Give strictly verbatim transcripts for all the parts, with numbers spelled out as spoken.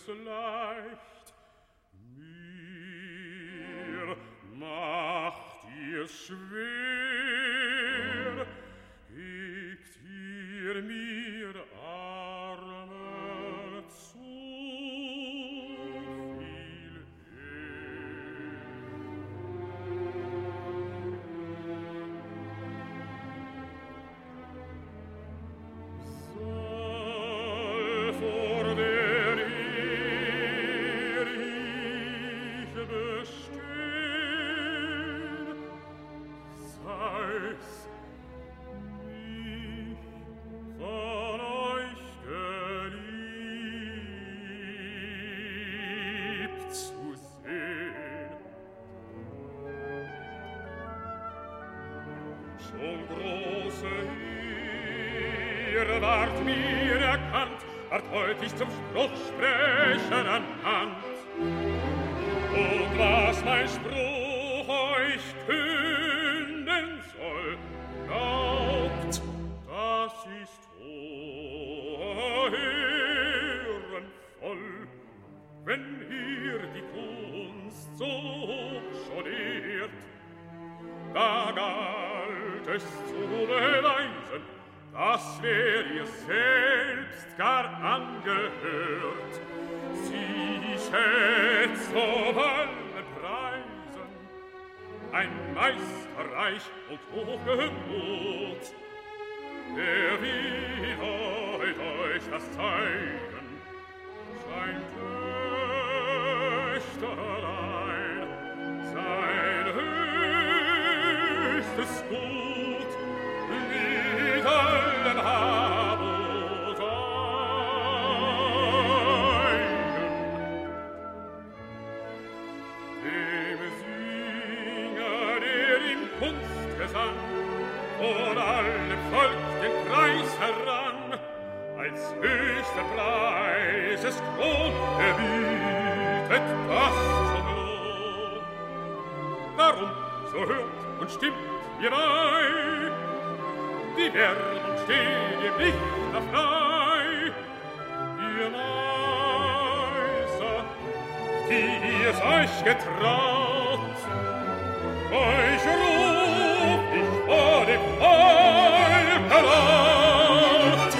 es leicht, mir macht ihr's schwer, hegt ihr mir Arme zu viel soll vor der Ehr ich bestehen, sei's mich von euch geliebt zu sehen. Schon große Ehre ward mir erkannt, ward heut ich zum Spruch sprechen anhand. Und was mein Spruch euch künden soll, glaubt, das ist ehrenvoll, wenn ihr die Kunst so hoch schon ehrt. Da galt es zu beweisen, dass wer ihr selbst gar angehört, sie schätzt auf allen Preisen, ein Meisterreich und hochgemut. Der will heut euch das zeigen, sein Töchterlein, sein höchstes Gut, mit allem Hab und Eigen. Dem Singer, der im Kunstgesang von allem Volk den Preis heran, als höchster Preis es Kron erbietet, das zum Lohn. Darum, so hört und stimmt ihr bei, die Werbung steht im Lichter frei. Ihr Meister, die es euch getraut, euch ruf ich vor dem Volke laut.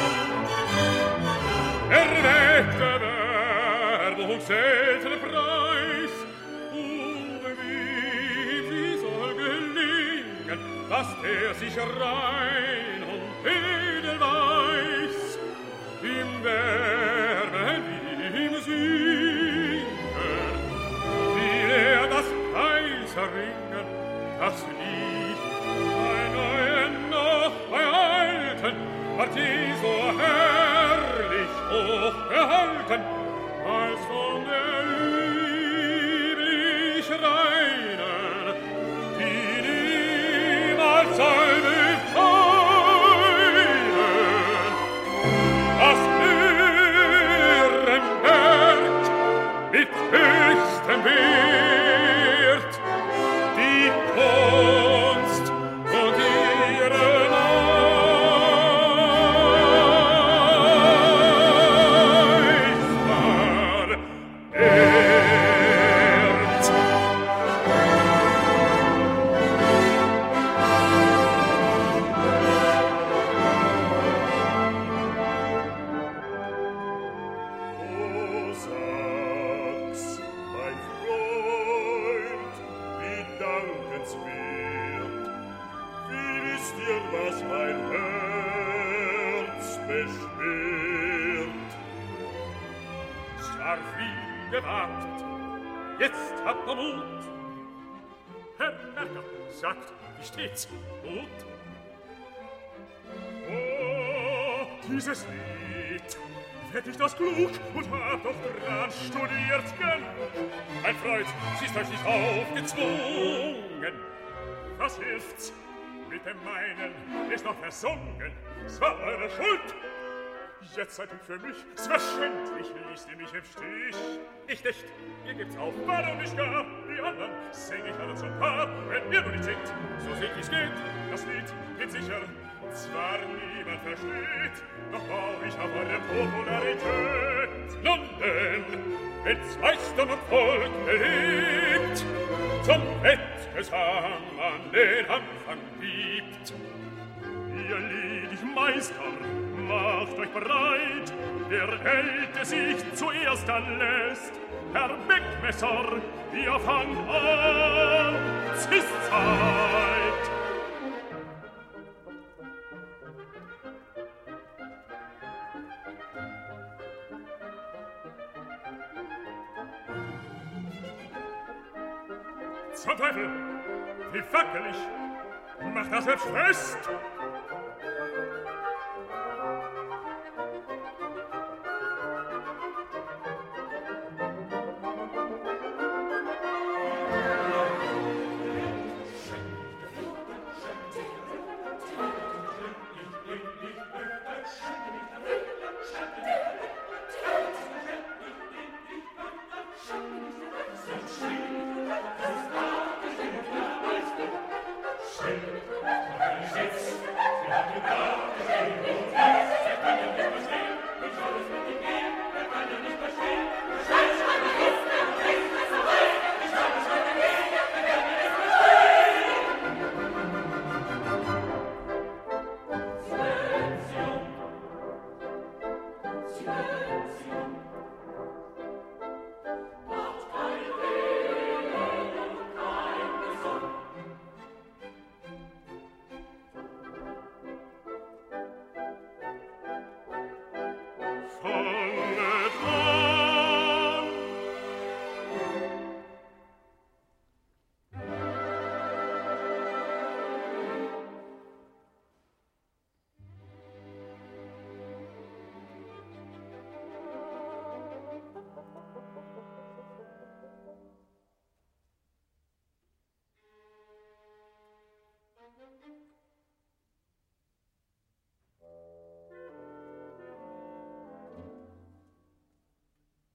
Erweckte Werbung seltene Preis, und wie sie soll gelingen, dass der sich rein und edel weiß, im Werben wie im Singen, will er das Preis erringen, das Lied bei Neuen noch bei Alten, ward je so herrlich hochgehalten, als von der lieblich Reinen, die niemals soll befreien. Das Ehrenwert mit höchstem Wert, die Kunst und ihre Meister ehrt. O sag's, mein Freund, wie dankenswert, wie wisst ihr, was mein Herz beschwert? Scharf wie gewartet, jetzt habt ihr Mut. Herr Merker, sagt, wie steht's? Gut? Oh, dieses Lied, hätt ich das klug und hab doch dran studiert genug. Mein Freund, sie ist euch nicht aufgezwungen. Was hilft's? Mit dem meinen ist noch versungen. Es war eure Schuld. Jetzt seid ihr für mich, es war schändlich, ließt ihr mich im Stich. Ich nicht, ihr gebt's auf, warum nicht gar? Die anderen sing ich alle zum Paar. Wenn ihr nur nicht singt, so singt wie's geht. Das Lied geht sicher zwar niemand versteht, doch bau ich auf eure Popularität. Nun denn, wenn's Meister und Volk belebt, zum Wettgesang an den Anfang gibt. Ihr ledig Meister, macht euch bereit, der Held, der sich zuerst erlässt. Herr Beckmesser, ihr fangt an, es ist Zeit. Zum Teufel, wie wackelig, macht das jetzt fest.